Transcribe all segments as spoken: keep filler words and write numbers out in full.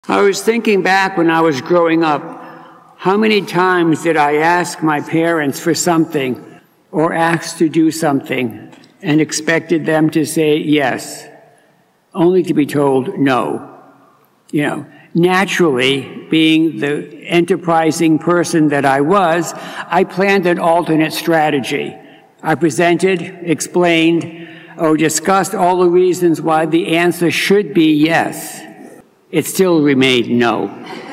I was thinking back when I was growing up, how many times did I ask my parents for something or asked to do something and expected them to say yes, only to be told no. You know, naturally, being the enterprising person that I was, I planned an alternate strategy. I presented, explained, or discussed all the reasons why the answer should be yes. It still remained no.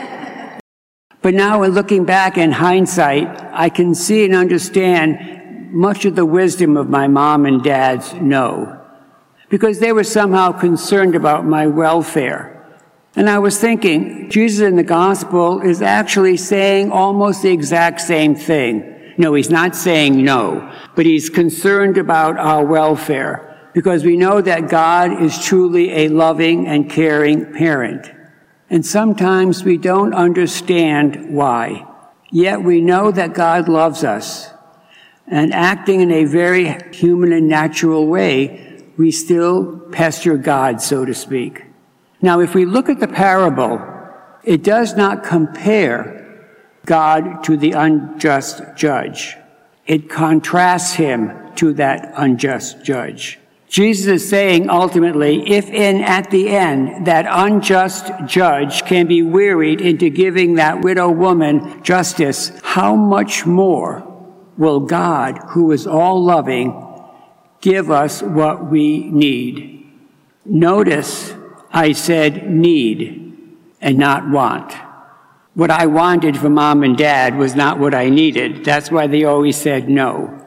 But now, in looking back in hindsight, I can see and understand much of the wisdom of my mom and dad's no, because they were somehow concerned about my welfare. And I was thinking, Jesus in the gospel is actually saying almost the exact same thing. No, he's not saying no, but he's concerned about our welfare, because we know that God is truly a loving and caring parent. And sometimes we don't understand why. Yet we know that God loves us. And acting in a very human and natural way, we still pester God, so to speak. Now, if we look at the parable, it does not compare God to the unjust judge. It contrasts him to that unjust judge. Jesus is saying, ultimately, if in, at the end, that unjust judge can be wearied into giving that widow woman justice, how much more will God, who is all-loving, give us what we need? Notice I said need and not want. What I wanted from mom and dad was not what I needed. That's why they always said no.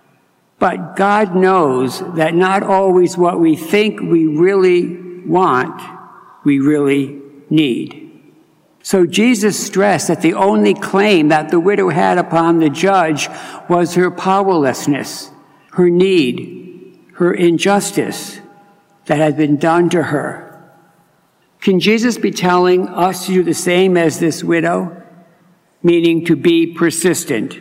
But God knows that not always what we think we really want, we really need. So Jesus stressed that the only claim that the widow had upon the judge was her powerlessness, her need, her injustice that had been done to her. Can Jesus be telling us to do the same as this widow? Meaning to be persistent.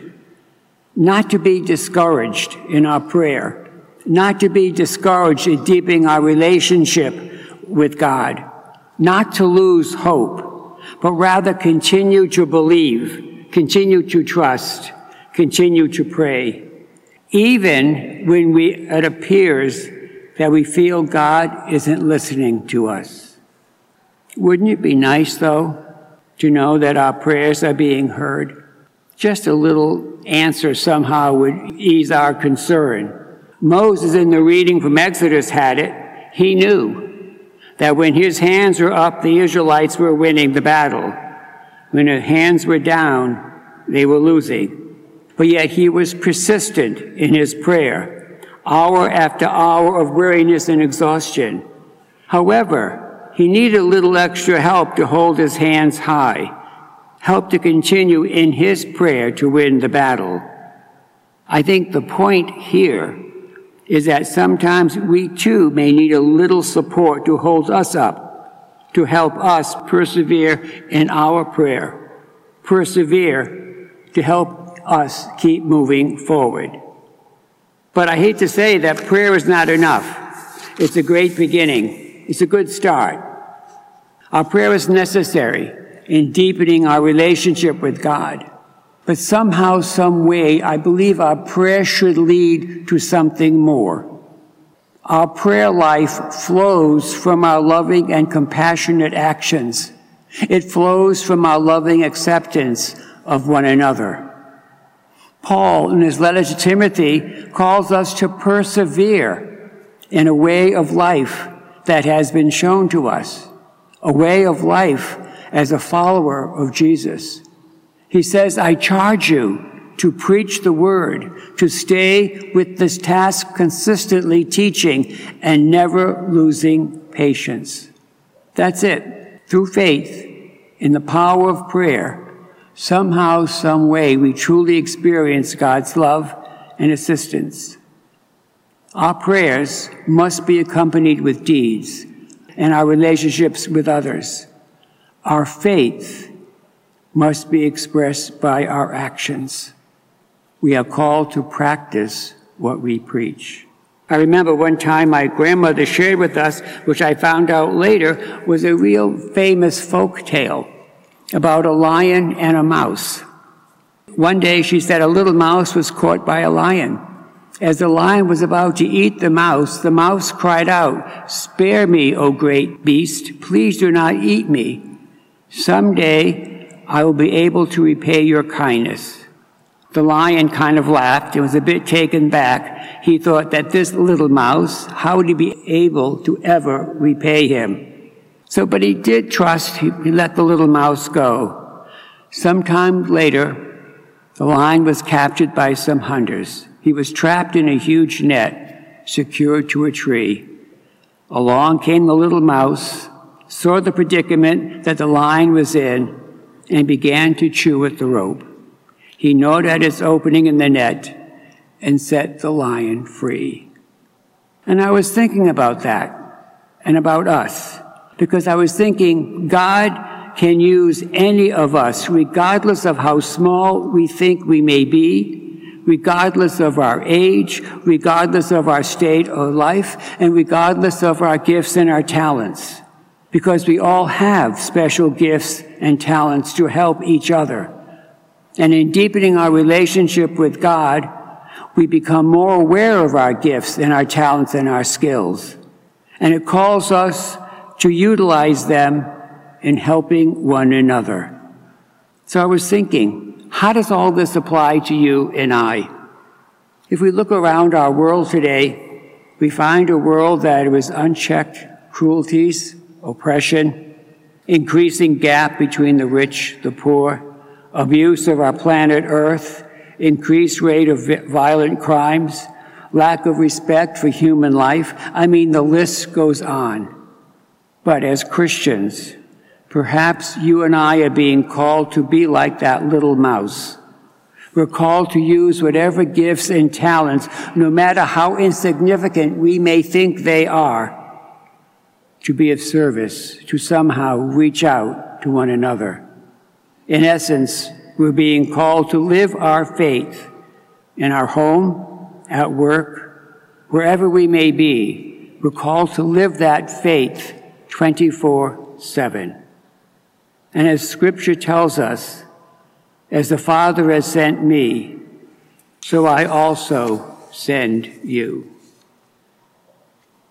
Not to be discouraged in our prayer, not to be discouraged in deepening our relationship with God, not to lose hope, but rather continue to believe, continue to trust, continue to pray, even when we, it appears that we feel God isn't listening to us. Wouldn't it be nice, though, to know that our prayers are being heard? Just a little answer somehow would ease our concern. Moses, in the reading from Exodus, had it. He knew that when his hands were up, the Israelites were winning the battle. When their hands were down, they were losing. But yet he was persistent in his prayer, hour after hour of weariness and exhaustion. However, he needed a little extra help to hold his hands high, help to continue in his prayer to win the battle. I think the point here is that sometimes we too may need a little support to hold us up, to help us persevere in our prayer, persevere to help us keep moving forward. But I hate to say that prayer is not enough. It's a great beginning. It's a good start. Our prayer is necessary in deepening our relationship with God. But somehow, some way, I believe our prayer should lead to something more. Our prayer life flows from our loving and compassionate actions. It flows from our loving acceptance of one another. Paul, in his letter to Timothy, calls us to persevere in a way of life that has been shown to us, a way of life as a follower of Jesus. He says, I charge you to preach the word, to stay with this task consistently teaching and never losing patience. That's it. Through faith in the power of prayer, somehow, some way, we truly experience God's love and assistance. Our prayers must be accompanied with deeds and our relationships with others. Our faith must be expressed by our actions. We are called to practice what we preach. I remember one time my grandmother shared with us, which I found out later, was a real famous folk tale about a lion and a mouse. One day she said a little mouse was caught by a lion. As the lion was about to eat the mouse, the mouse cried out, "Spare me, O great beast, please do not eat me. Someday I will be able to repay your kindness." The lion kind of laughed and was a bit taken back. He thought that this little mouse, how would he be able to ever repay him? So, but he did trust, he, he let the little mouse go. Sometime later, the lion was captured by some hunters. He was trapped in a huge net, secured to a tree. Along came the little mouse, saw the predicament that the lion was in, and began to chew at the rope. He gnawed at its opening in the net and set the lion free. And I was thinking about that and about us, because I was thinking God can use any of us, regardless of how small we think we may be, regardless of our age, regardless of our state of life, and regardless of our gifts and our talents, because we all have special gifts and talents to help each other. And in deepening our relationship with God, we become more aware of our gifts and our talents and our skills. And it calls us to utilize them in helping one another. So I was thinking, how does all this apply to you and I? If we look around our world today, we find a world that is unchecked cruelties, oppression, increasing gap between the rich, the poor, abuse of our planet Earth, increased rate of violent crimes, lack of respect for human life. I mean, the list goes on. But as Christians, perhaps you and I are being called to be like that little mouse. We're called to use whatever gifts and talents, no matter how insignificant we may think they are, to be of service, to somehow reach out to one another. In essence, we're being called to live our faith in our home, at work, wherever we may be. We're called to live that faith twenty-four seven. And as Scripture tells us, as the Father has sent me, so I also send you.